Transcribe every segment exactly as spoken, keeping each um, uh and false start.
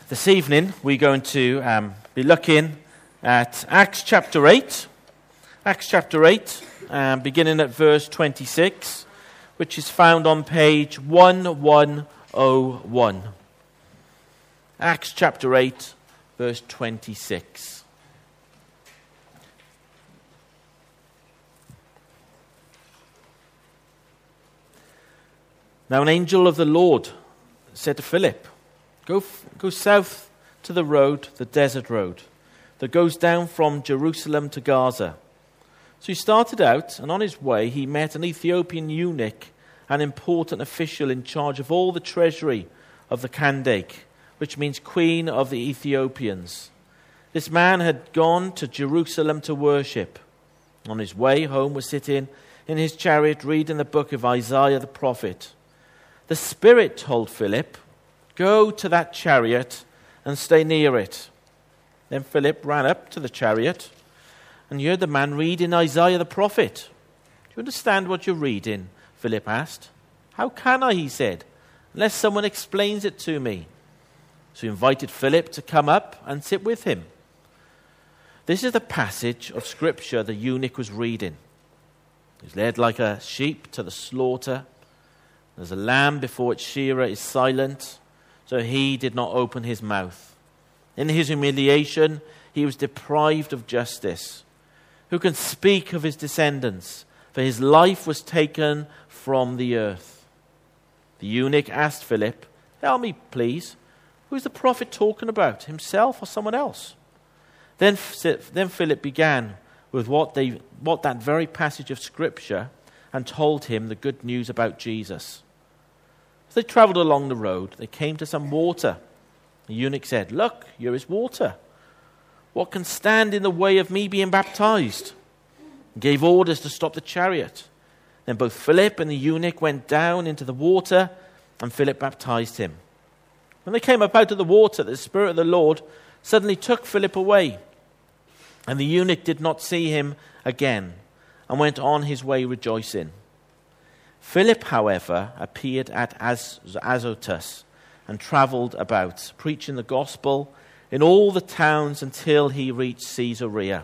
This evening we're going to um, be looking at Acts chapter eight. Acts chapter eight, um, beginning at verse twenty-six, which is found on page eleven oh one. Acts chapter eight, verse twenty-six. Now an angel of the Lord said to Philip, Go, go south to the road, the desert road, that goes down from Jerusalem to Gaza. So he started out, and on his way he met an Ethiopian eunuch, an important official in charge of all the treasury of the Kandake, which means Queen of the Ethiopians. This man had gone to Jerusalem to worship. On his way home was sitting in his chariot reading the book of Isaiah the prophet. The Spirit told Philip, Go to that chariot and stay near it. Then Philip ran up to the chariot and heard the man reading Isaiah the prophet. Do you understand what you're reading? Philip asked. How can I, he said, unless someone explains it to me. So he invited Philip to come up and sit with him. This is the passage of scripture the eunuch was reading. He was led like a sheep to the slaughter. As a lamb before its shearer is silent, so he did not open his mouth. In his humiliation, he was deprived of justice. Who can speak of his descendants? For his life was taken from the earth. The eunuch asked Philip, Tell me, please, who is the prophet talking about, himself or someone else? Then, then Philip began with what, they, what that very passage of Scripture and told him the good news about Jesus. As they traveled along the road, they came to some water. The eunuch said, Look, here is water. What can stand in the way of me being baptized? He gave orders to stop the chariot. Then both Philip and the eunuch went down into the water, and Philip baptized him. When they came up out of the water, the Spirit of the Lord suddenly took Philip away. And the eunuch did not see him again, and went on his way rejoicing. Philip, however, appeared at Az- Azotus and traveled about, preaching the gospel in all the towns until he reached Caesarea.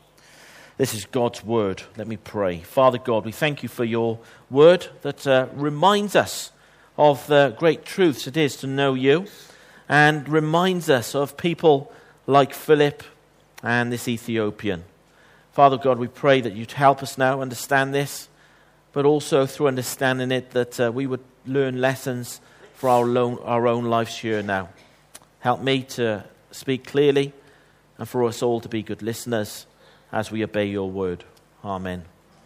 This is God's word. Let me pray. Father God, we thank you for your word that uh, reminds us of the great truths it is to know you, and reminds us of people like Philip and this Ethiopian. Father God, we pray that you'd help us now understand this, but also through understanding it that uh, we would learn lessons for our own, our own lives here now. Help me to speak clearly and for us all to be good listeners as we obey your word. Amen.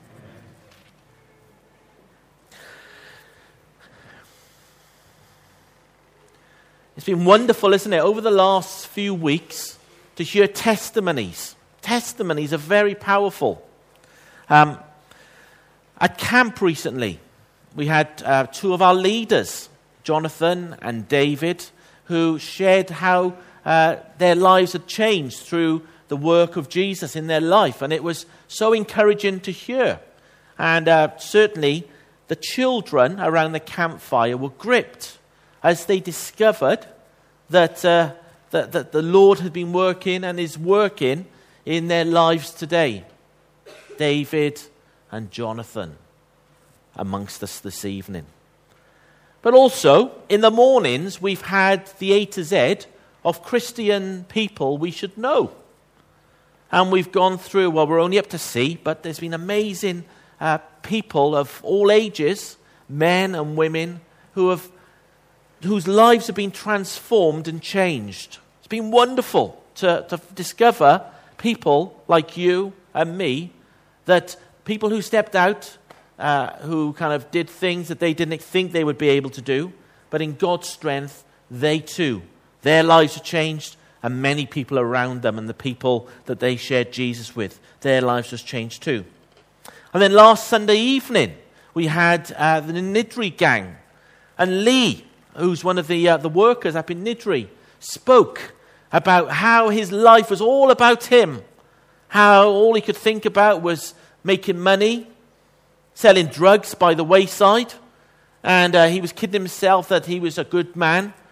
It's been wonderful, isn't it, over the last few weeks to hear testimonies. Testimonies are very powerful. Um, At camp recently, we had uh, two of our leaders, Jonathan and David, who shared how uh, their lives had changed through the work of Jesus in their life. And it was so encouraging to hear. And uh, certainly the children around the campfire were gripped as they discovered that, uh, that, that the Lord had been working and is working in their lives today. David and Jonathan amongst us this evening. But also, in the mornings, we've had the A to Z of Christian people we should know. And we've gone through, well, we're only up to C, but there's been amazing uh, people of all ages, men and women, who have, whose lives have been transformed and changed. It's been wonderful to, to discover people like you and me, that people who stepped out, uh, who kind of did things that they didn't think they would be able to do, but in God's strength, they too, their lives have changed, and many people around them and the people that they shared Jesus with, their lives has changed too. And then last Sunday evening, we had uh, the Niddrie gang, and Lee, who's one of the uh, the workers up in Niddrie, spoke about how his life was all about him, how all he could think about was making money, selling drugs by the wayside, and uh, he was kidding himself that he was a good man.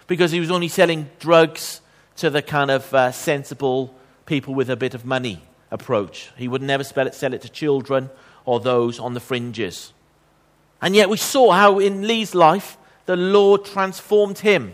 because he was only selling drugs to the kind of uh, sensible people with a bit of money approach. He would never sell it, sell it to children or those on the fringes. And yet we saw how in Lee's life, the Lord transformed him.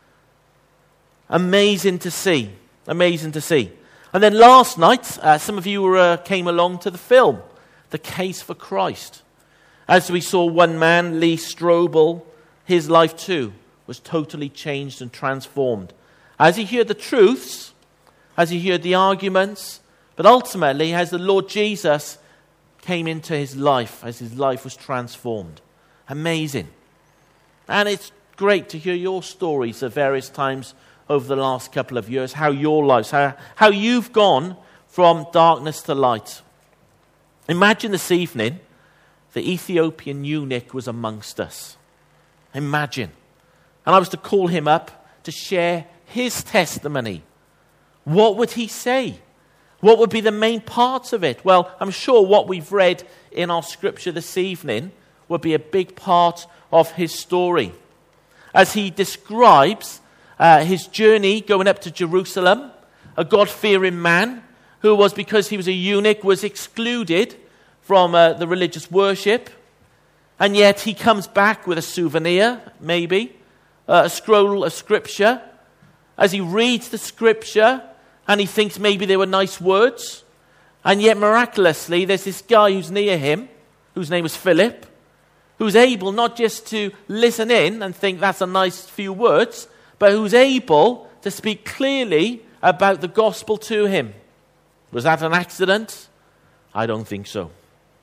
Amazing to see. Amazing to see. And then last night, uh, some of you were, uh, came along to the film, The Case for Christ. As we saw one man, Lee Strobel, his life too was totally changed and transformed. As he heard the truths, as he heard the arguments, but ultimately as the Lord Jesus came into his life, as his life was transformed. Amazing. And it's great to hear your stories at various times over the last couple of years, how your lives, how, how you've gone from darkness to light. Imagine this evening, the Ethiopian eunuch was amongst us. Imagine. And I was to call him up to share his testimony. What would he say? What would be the main parts of it? Well, I'm sure what we've read in our scripture this evening would be a big part of his story. As he describes uh, his journey going up to Jerusalem, a God-fearing man who was, because he was a eunuch, was excluded from uh, the religious worship. And yet he comes back with a souvenir, maybe, uh, a scroll of scripture. As he reads the scripture, and he thinks maybe they were nice words. And yet miraculously, there's this guy who's near him, whose name was Philip, who's able not just to listen in and think that's a nice few words, but who's able to speak clearly about the gospel to him. Was that an accident? I don't think so.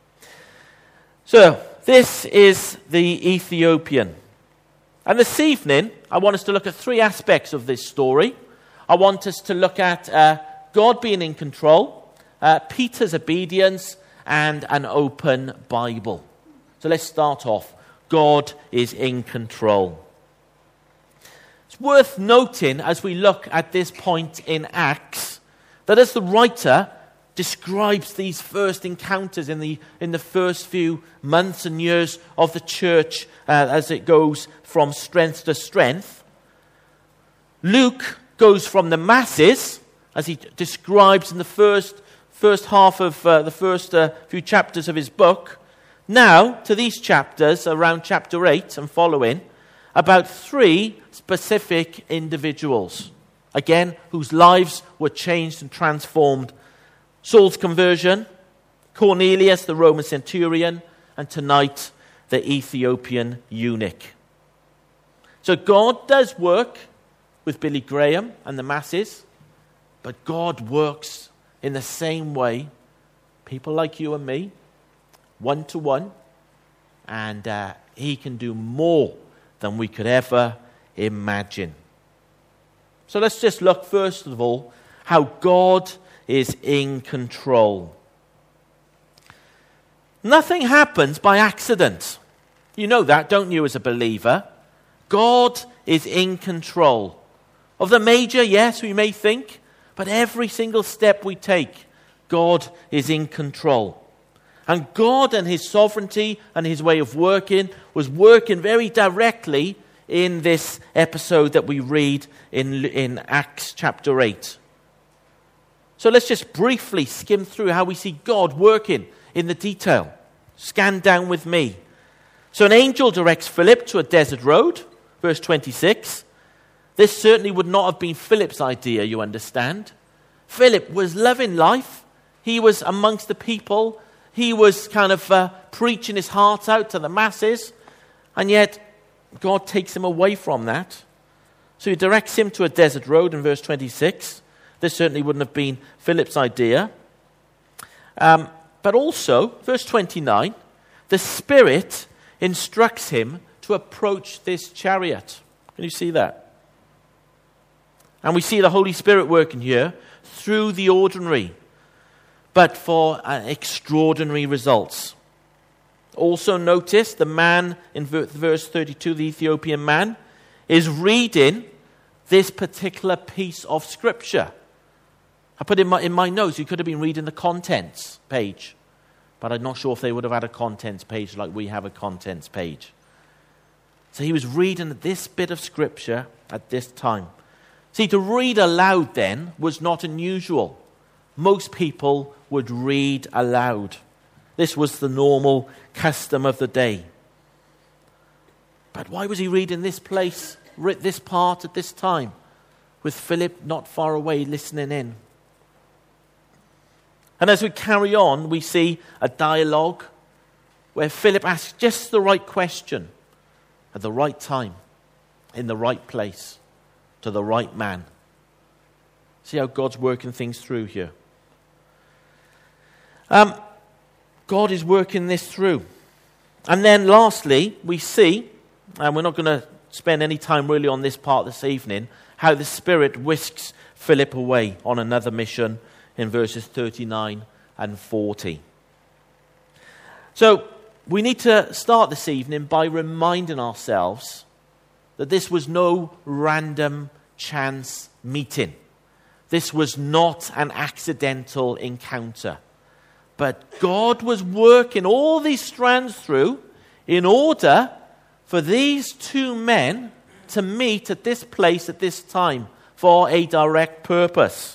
So, this is the Ethiopian. And this evening, I want us to look at three aspects of this story. I want us to look at uh, God being in control, uh, Peter's obedience, and an open Bible. So let's start off. God is in control. It's worth noting as we look at this point in Acts that as the writer describes these first encounters in the in the first few months and years of the church uh, as it goes from strength to strength, Luke goes from the masses, as he describes in the first first half of uh, the first uh, few chapters of his book, now to these chapters, around chapter eight and following, about three specific individuals, again, whose lives were changed and transformed. Saul's conversion, Cornelius, the Roman centurion, and tonight, the Ethiopian eunuch. So God does work with Billy Graham and the masses, but God works in the same way, people like you and me, one to one, and uh, he can do more than we could ever imagine. So let's just look first of all how God is in control. Nothing happens by accident. You know that, don't you, as a believer? God is in control. Of the major, yes, we may think, but every single step we take, God is in control. And God and his sovereignty and his way of working was working very directly in this episode that we read in, in Acts chapter eight. So let's just briefly skim through how we see God working in the detail. Scan down with me. So an angel directs Philip to a desert road, verse twenty-six. This certainly would not have been Philip's idea, you understand. Philip was loving life. He was amongst the people. He was kind of uh, preaching his heart out to the masses. And yet, God takes him away from that. So he directs him to a desert road in verse twenty-six. This certainly wouldn't have been Philip's idea. Um, but also, verse twenty-nine, the Spirit instructs him to approach this chariot. Can you see that? And we see the Holy Spirit working here through the ordinary, but for uh, extraordinary results. Also notice the man in verse thirty-two, the Ethiopian man, is reading this particular piece of scripture. I put in my, in my notes, you could have been reading the contents page, but I'm not sure if they would have had a contents page like we have a contents page. So he was reading this bit of scripture at this time. See, to read aloud then was not unusual. Most people would read aloud. This was the normal custom of the day. But why was he reading this place, this part at this time, with Philip not far away listening in? And as we carry on, we see a dialogue where Philip asks just the right question at the right time, in the right place, to the right man. See how God's working things through here. Um, God is working this through. And then lastly, we see, and we're not going to spend any time really on this part this evening, how the Spirit whisks Philip away on another mission in verses thirty-nine and forty. So we need to start this evening by reminding ourselves that this was no random chance meeting. This was not an accidental encounter. But God was working all these strands through in order for these two men to meet at this place at this time for a direct purpose.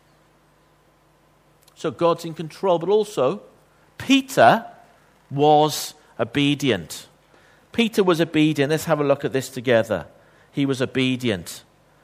So God's in control, but also Peter was obedient. Peter was obedient. Let's have a look at this together. He was obedient.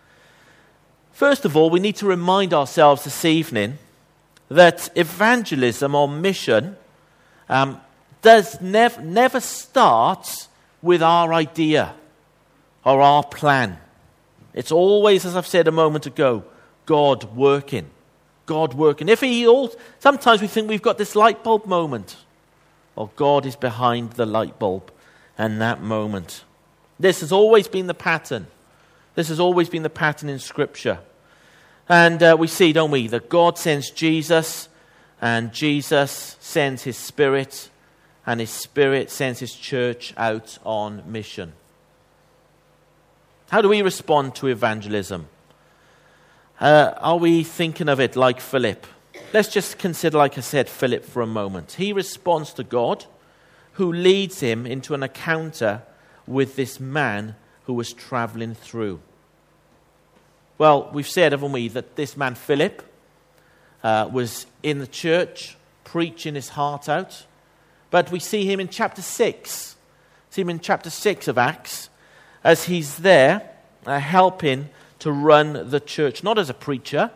First of all, we need to remind ourselves this evening that evangelism or mission um, does nev- never starts with our idea or our plan. It's always, as I've said a moment ago, God working. God working. If he all, sometimes we think we've got this light bulb moment. Well, God is behind the light bulb and that moment. This has always been the pattern. This has always been the pattern in Scripture. And uh, we see, don't we, that God sends Jesus, and Jesus sends his Spirit, and his Spirit sends his church out on mission. How do we respond to evangelism? Uh, are we thinking of it like Philip? Let's just consider, like I said, Philip for a moment. He responds to God, who leads him into an encounter with this man who was traveling through. Well, we've said, haven't we, that this man Philip uh, was in the church preaching his heart out. But we see him in chapter six. See him in chapter six of Acts as he's there uh, helping to run the church. Not as a preacher,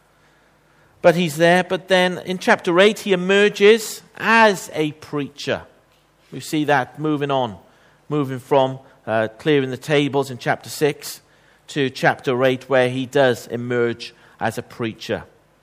but he's there. But then in chapter eight he emerges as a preacher. We see that moving on. Moving from uh, clearing the tables in chapter six to chapter eight, where he does emerge as a preacher.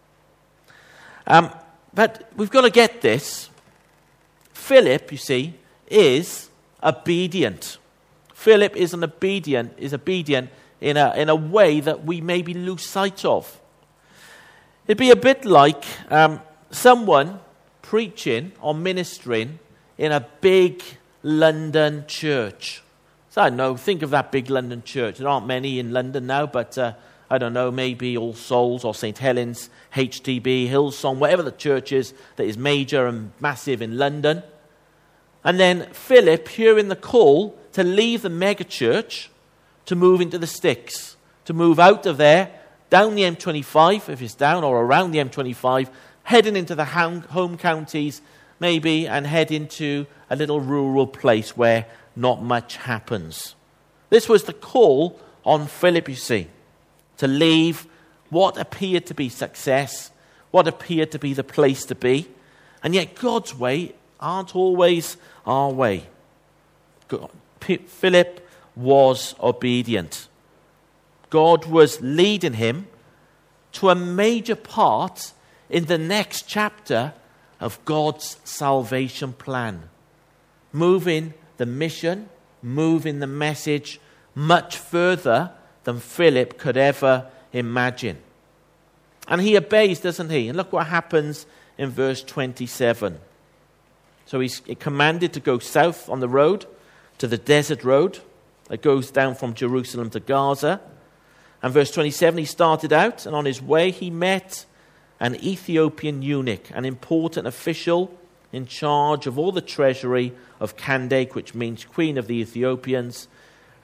Um, but we've got to get this. Philip, you see, is obedient. Philip is an obedient, is obedient in a in a way that we maybe lose sight of. It'd be a bit like um, someone preaching or ministering in a big London church. So I don't know, think of that big London church. There aren't many in London now, but uh, I don't know, maybe All Souls or Saint Helens, H T B, Hillsong, whatever the church is that is major and massive in London. And then Philip hearing the call to leave the mega church to move into the sticks, to move out of there, down the M twenty-five, if it's down, or around the M twenty-five, heading into the home counties, maybe, and head into a little rural place where not much happens. This was the call on Philip, you see, to leave what appeared to be success, what appeared to be the place to be, and yet God's way aren't always our way. God, P- Philip was obedient. God was leading him to a major part in the next chapter of God's salvation plan. Moving the mission, moving the message much further than Philip could ever imagine. And he obeys, doesn't he? And look what happens in verse twenty-seven. So he's commanded to go south on the road to the desert road that goes down from Jerusalem to Gaza. And verse twenty-seven, he started out, and on his way he met an Ethiopian eunuch, an important official in charge of all the treasury of Kandake, which means Queen of the Ethiopians.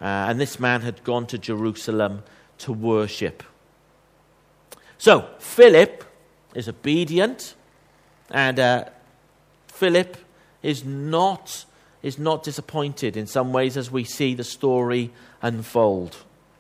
Uh, and this man had gone to Jerusalem to worship. So, Philip is obedient, and uh, Philip is not, is not disappointed in some ways as we see the story unfold.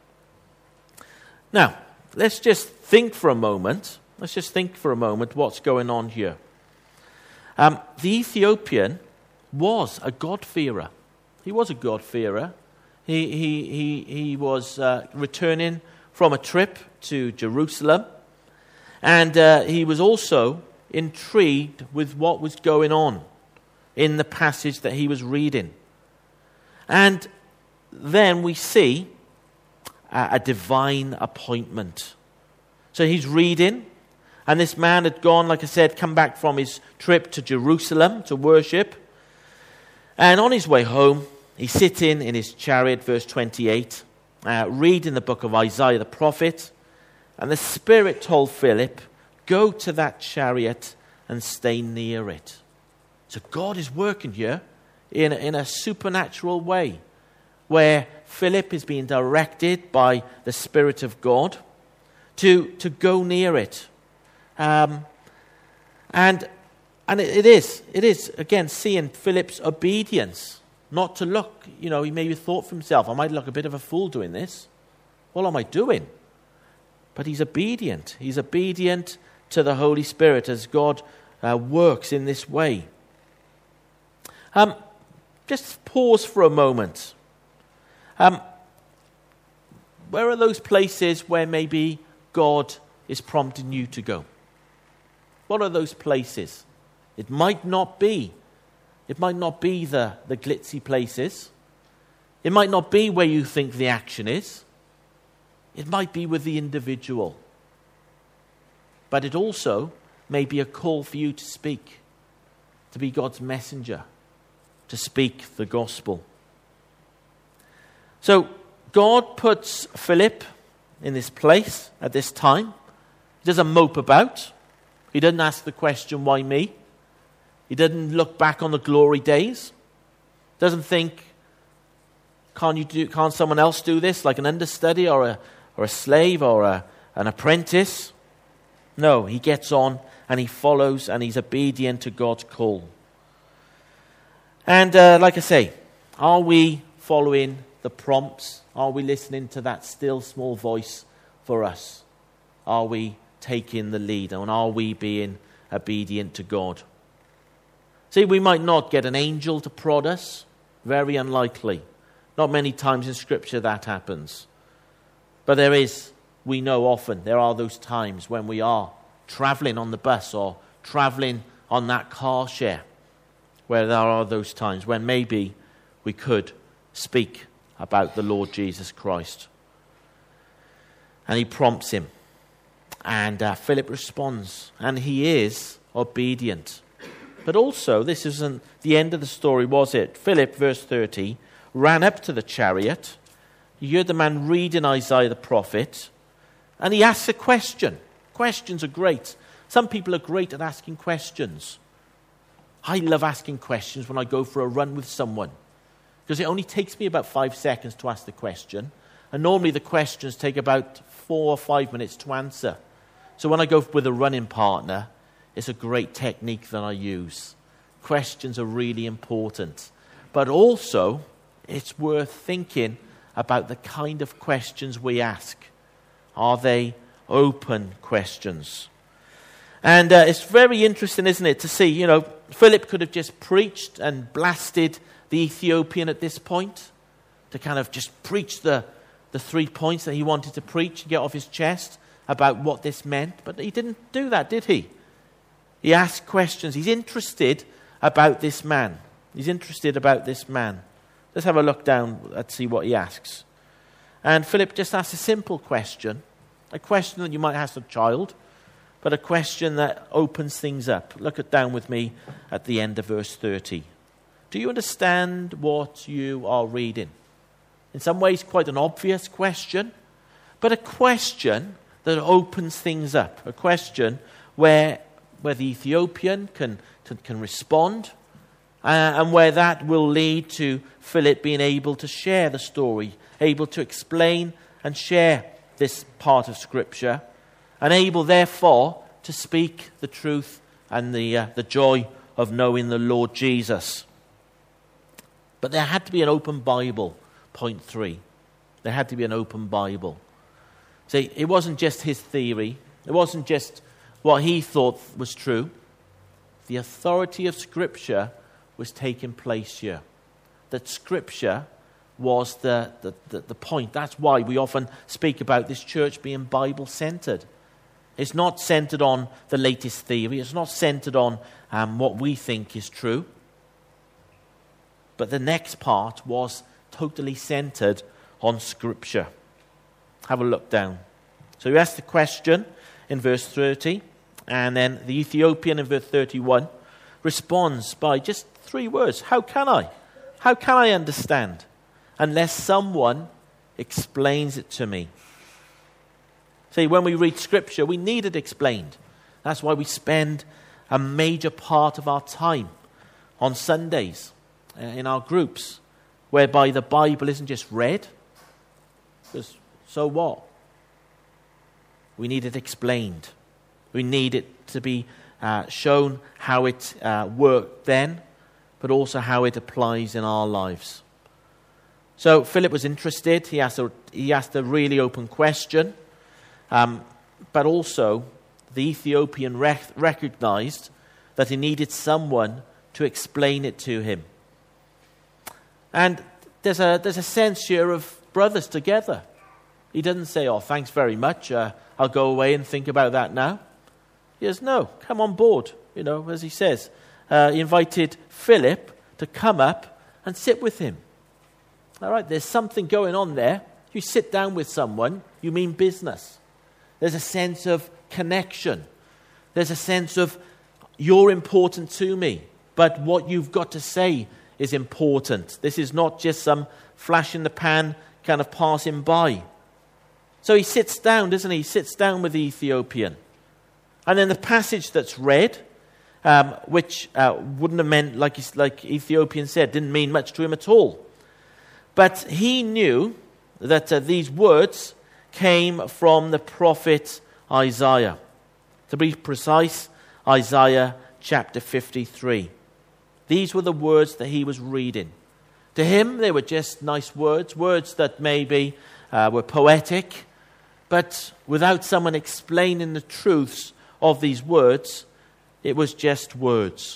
Now, let's just think for a moment. Let's just think for a moment what's going on here. Um, the Ethiopian was a God-fearer. He was a God-fearer. He, he, he, he was uh, returning from a trip to Jerusalem. And uh, he was also intrigued with what was going on in the passage that he was reading. And then we see a, a divine appointment. So he's reading, and this man had gone, like I said, come back from his trip to Jerusalem to worship. And on his way home, he's sitting in his chariot, verse twenty-eight, uh, reading the book of Isaiah the prophet. And the Spirit told Philip, go to that chariot and stay near it. So God is working here in a, in a supernatural way, where Philip is being directed by the Spirit of God to, to go near it. Um, and and it, it is, it is, again, seeing Philip's obedience, not to look, you know, he maybe thought for himself, I might look a bit of a fool doing this. What am I doing? But he's obedient. He's obedient to the Holy Spirit as God uh, works in this way. Um, just pause for a moment. Um, where are those places where maybe God is prompting you to go? What are those places? It might not be. It might not be the, the glitzy places. It might not be where you think the action is. It might be with the individual. But it also may be a call for you to speak, to be God's messenger, to speak the gospel. So God puts Philip in this place at this time. He doesn't mope about. He doesn't ask the question, why me? He doesn't look back on the glory days. Doesn't think, can't you do? Can't someone else do this, like an understudy or a or a slave or a, an apprentice? No, he gets on and he follows and he's obedient to God's call. And uh, like I say, are we following the prompts? Are we listening to that still small voice for us? Are we taking the lead? And are we being obedient to God? See, we might not get an angel to prod us. Very unlikely. Not many times in Scripture that happens. But there is, we know often, there are those times when we are traveling on the bus or traveling on that car share, where there are those times when maybe we could speak about the Lord Jesus Christ. And he prompts him. And uh, Philip responds. And he is obedient. But also, this isn't the end of the story, was it? Philip, verse thirty, ran up to the chariot. He heard the man reading Isaiah the prophet. And he asks a question. Questions are great. Some people are great at asking questions. I love asking questions when I go for a run with someone, because it only takes me about five seconds to ask the question. And normally the questions take about four or five minutes to answer. So when I go with a running partner, it's a great technique that I use. Questions are really important. But also, it's worth thinking about the kind of questions we ask. Are they open questions? And uh, it's very interesting, isn't it, to see, you know, Philip could have just preached and blasted the Ethiopian at this point, to kind of just preach the, the three points that he wanted to preach and get off his chest about what this meant. But he didn't do that, did he? He asked questions. He's interested about this man. He's interested about this man. Let's have a look down and see what he asks. And Philip just asks a simple question, a question that you might ask a child, but a question that opens things up. Look at down with me at the end of verse thirty. Do you understand what you are reading? In some ways, quite an obvious question, but a question that opens things up. A question where, where the Ethiopian can, can respond, uh, and where that will lead to Philip being able to share the story, able to explain and share this part of Scripture, and able, therefore, to speak the truth and the uh, the joy of knowing the Lord Jesus. But there had to be an open Bible, point three. There had to be an open Bible. See, it wasn't just his theory. It wasn't just what he thought was true. The authority of Scripture was taking place here. That Scripture was the, the, the, the point. That's why we often speak about this church being Bible-centered. It's not centered on the latest theory. It's not centered on um, what we think is true. But the next part was totally centered on Scripture. Have a look down. So you ask the question in verse thirty, and then the Ethiopian in verse thirty-one responds by just three words. How can I? How can I understand unless someone explains it to me? See, when we read Scripture, we need it explained. That's why we spend a major part of our time on Sundays uh, in our groups, whereby the Bible isn't just read. Because so what? We need it explained. We need it to be uh, shown how it uh, worked then, but also how it applies in our lives. So Philip was interested. He asked a, he asked a really open question. Um, but also, the Ethiopian rec- recognized that he needed someone to explain it to him. And there's a, there's a sense here of brothers together. He doesn't say, oh, thanks very much, uh, I'll go away and think about that now. He says, no, come on board, you know, as he says. Uh, he invited Philip to come up and sit with him. All right, there's something going on there. You sit down with someone, you mean business. There's a sense of connection. There's a sense of, you're important to me, but what you've got to say is important. This is not just some flash in the pan kind of passing by. So he sits down, doesn't he? He sits down with the Ethiopian. And then the passage that's read, um, which uh, wouldn't have meant, like, like Ethiopian said, didn't mean much to him at all. But he knew that uh, these words came from the prophet Isaiah. To be precise, Isaiah chapter fifty-three. These were the words that he was reading. To him, they were just nice words, words that maybe uh, were poetic, but without someone explaining the truths of these words, it was just words.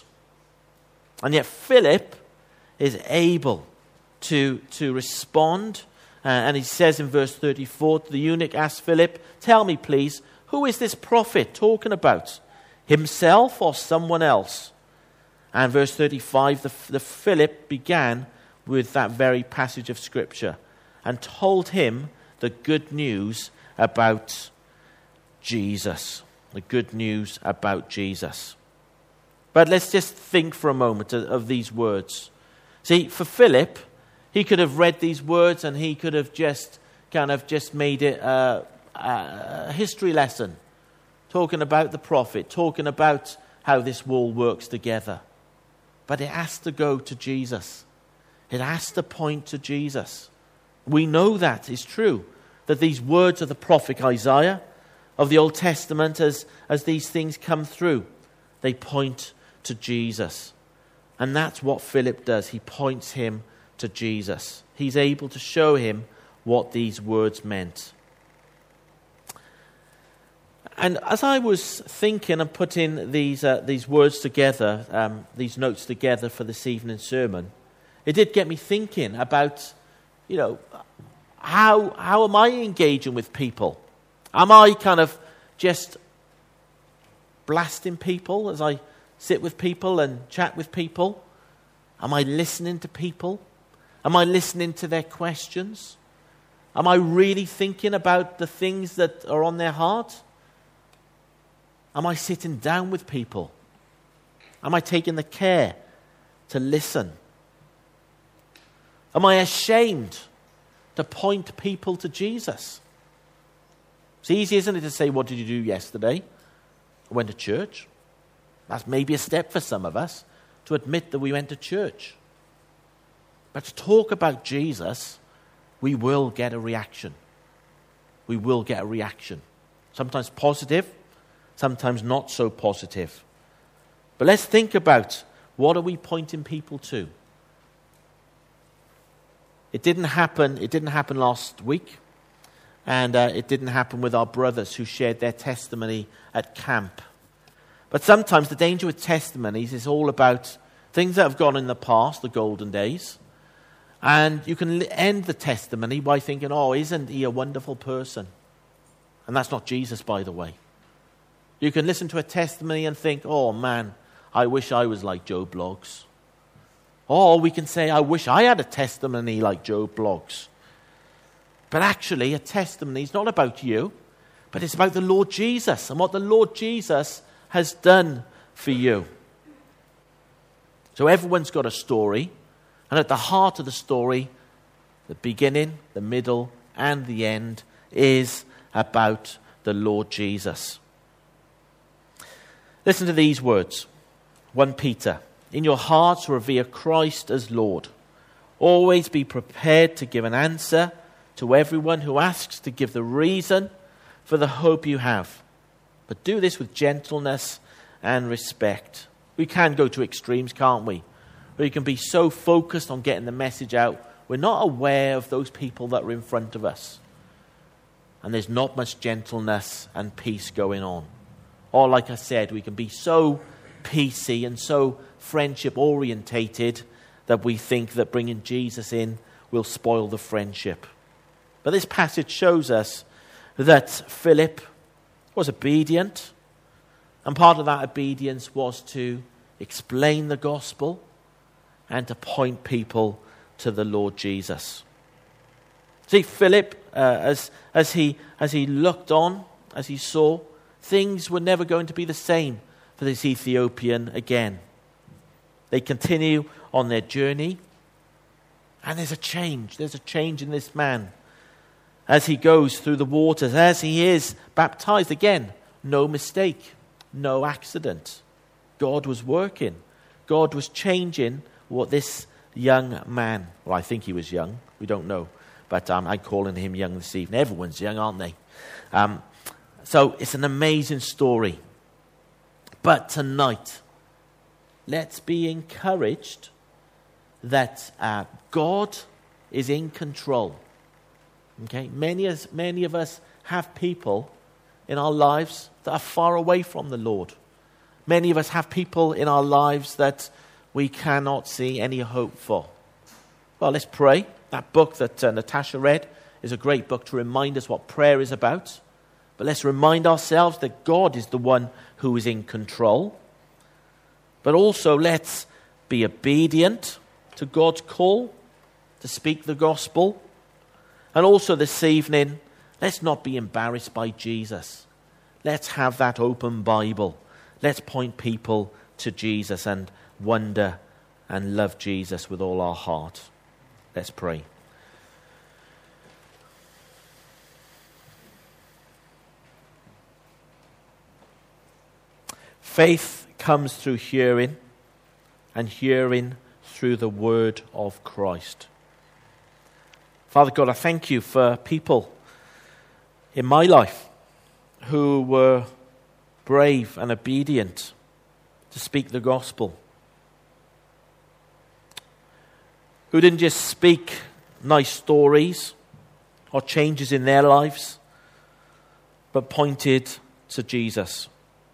And yet Philip is able to, to respond. Uh, and he says in verse thirty-four, the eunuch asked Philip, tell me please, who is this prophet talking about? Himself or someone else? And verse thirty-five, the, the Philip began with that very passage of Scripture and told him the good news about Jesus. The good news about Jesus. But let's just think for a moment of, of these words. See, for Philip, he could have read these words and he could have just kind of just made it a, a history lesson, talking about the prophet, talking about how this all works together. But it has to go to Jesus. It has to point to Jesus. We know that is true, that these words of the prophet Isaiah, of the Old Testament, as, as these things come through, they point to Jesus. And that's what Philip does. He points him to Jesus. He's able to show him what these words meant. And as I was thinking and putting these uh, these words together, um, these notes together for this evening's sermon, it did get me thinking about, you know, how how am I engaging with people? Am I kind of just blasting people as I sit with people and chat with people? Am I listening to people? Am I listening to their questions? Am I really thinking about the things that are on their heart? Am I sitting down with people? Am I taking the care to listen? Am I ashamed to point people to Jesus? It's easy, isn't it, to say, what did you do yesterday? I went to church. That's maybe a step for some of us, to admit that we went to church. But to talk about Jesus, we will get a reaction. We will get a reaction. Sometimes positive, sometimes not so positive. But let's think about, what are we pointing people to? It didn't happen, it didn't happen last week. And uh, it didn't happen with our brothers who shared their testimony at camp. But sometimes the danger with testimonies is all about things that have gone in the past, the golden days. And you can end the testimony by thinking, oh, isn't he a wonderful person? And that's not Jesus, by the way. You can listen to a testimony and think, oh man, I wish I was like Joe Bloggs. Or we can say, I wish I had a testimony like Joe Bloggs. But actually, a testimony is not about you, but it's about the Lord Jesus and what the Lord Jesus has done for you. So everyone's got a story, and at the heart of the story, the beginning, the middle, and the end is about the Lord Jesus. Listen to these words. First Peter, in your hearts revere Christ as Lord. Always be prepared to give an answer to everyone who asks to give the reason for the hope you have. But do this with gentleness and respect. We can go to extremes, can't we? Where you can be so focused on getting the message out, we're not aware of those people that are in front of us. And there's not much gentleness and peace going on. Or like I said, we can be so peacey and so friendship orientated that we think that bringing Jesus in will spoil the friendship. But this passage shows us that Philip was obedient, and part of that obedience was to explain the gospel and to point people to the Lord Jesus. See, Philip, uh, as as he as he looked on, as he saw, things were never going to be the same for this Ethiopian again. They continue on their journey, and there's a change. There's a change in this man. As he goes through the waters, as he is baptized again, no mistake, no accident. God was working. God was changing what this young man, well, I think he was young, we don't know, but um, I'm calling him young this evening. Everyone's young, aren't they? Um, so it's an amazing story. But tonight, let's be encouraged that uh, God is in control. Okay, many as many of us have people in our lives that are far away from the Lord. Many of us have people in our lives that we cannot see any hope for. Well, let's pray. That book that uh, Natasha read is a great book to remind us what prayer is about. But let's remind ourselves that God is the one who is in control. But also let's be obedient to God's call to speak the gospel. And also this evening, let's not be embarrassed by Jesus. Let's have that open Bible. Let's point people to Jesus and wonder and love Jesus with all our heart. Let's pray. Faith comes through hearing, and hearing through the word of Christ. Father God, I thank you for people in my life who were brave and obedient to speak the gospel. Who didn't just speak nice stories or changes in their lives, but pointed to Jesus.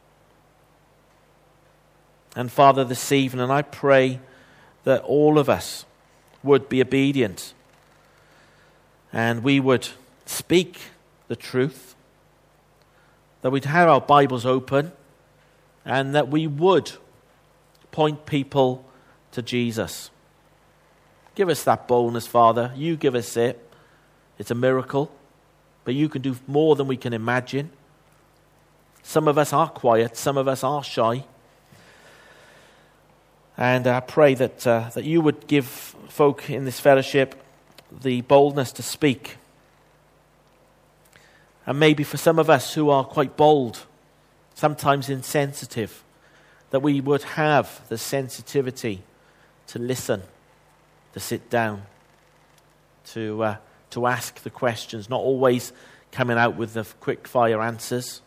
And Father, this evening I pray that all of us would be obedient and we would speak the truth, that we'd have our Bibles open, and that we would point people to Jesus. Give us that boldness, Father. You give us it. It's a miracle, but you can do more than we can imagine. Some of us are quiet, some of us are shy. And I pray that uh, that you would give folk in this fellowship the boldness to speak. And maybe for some of us who are quite bold, sometimes insensitive, that we would have the sensitivity to listen, to sit down, to uh, to ask the questions, not always coming out with the quick fire answers.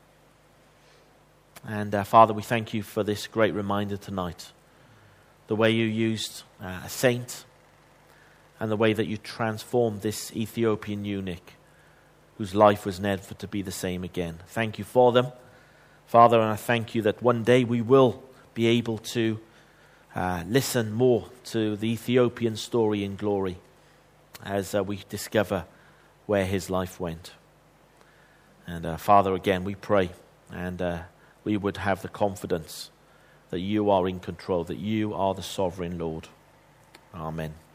And uh, Father, we thank you for this great reminder tonight. The way you used uh, a saint, and the way that you transformed this Ethiopian eunuch whose life was never to be the same again. Thank you for them, Father, and I thank you that one day we will be able to uh, listen more to the Ethiopian story in glory as uh, we discover where his life went. And uh, Father, again, we pray, and uh, we would have the confidence that you are in control, that you are the sovereign Lord. Amen.